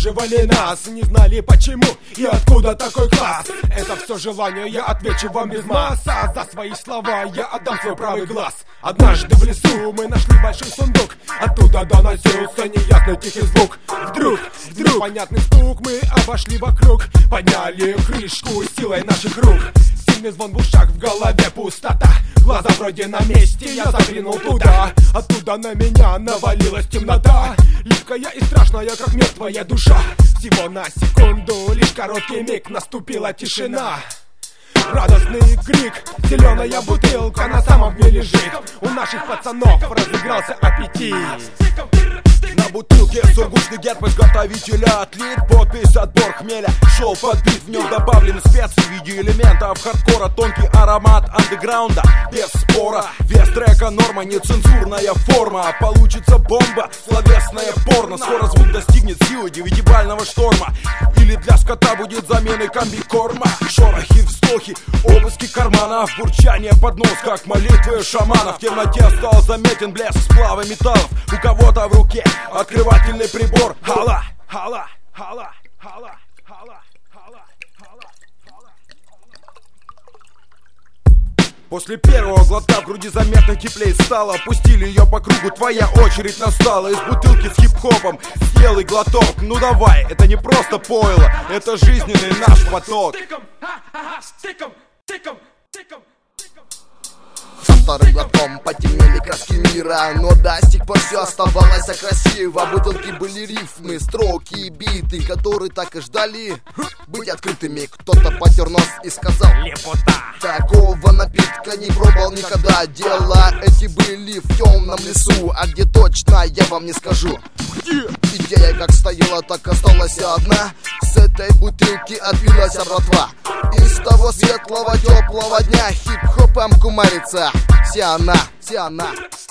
обслуживали нас, не знали почему и откуда такой класс. Это все желание, я отвечу вам без масса. За свои слова я отдам свой правый глаз. Однажды в лесу мы нашли большой сундук, оттуда доносился неясный тихий звук. Вдруг, понятный стук, мы обошли вокруг, подняли крышку силой наших рук. Сильный звон в ушах, в голове пустота, глаза вроде на месте, я заглянул туда. Оттуда на меня навалилась темнота, липкая и страшная, как мертвая душа. Всего на секунду, лишь короткий миг, наступила тишина. Радостный крик, зеленая бутылка на самом дне лежит. У наших пацанов разыгрался аппетит. На бутылке сургучный герб изготовителя отлит. Подпись отбор хмеля, шел подбит. В нем добавлены специи в виде элементов хардкора. Тонкий аромат андеграунда, без спора. Вес трека норма, нецензурная форма. Получится бомба, словесное порно. Скоро звук достигнет силы девятибального шторма. Или для скота будет заменой комбикорма. Шорохи, вздохи, обыски карманов, бурчание под нос, как молитвы шаманов. В темноте стал заметен блеск сплава металлов. У кого-то в руке открывательный прибор. Хала, хала, хала, хала, хала, хала, хала. После первого глотка в груди заметно теплее стало. Пустили ее по кругу, твоя очередь настала. Из бутылки с хип-хопом сделай глоток. Ну давай, это не просто пойло, это жизненный наш поток. Со вторым глотком потемнели краски мира, но до сих пор все оставалось красиво. Бутылки были рифмы, строки и биты, которые так и ждали быть открытыми. Кто-то потер нос и сказал: лепота. Такого напитка не пробовал никогда. Дела эти были в темном лесу, а где точно, я вам не скажу. Идея как стояла, так осталась одна. С этой бутылки отбилась братва. Из того светлого теплого дня хип-хопом кумарится вся она.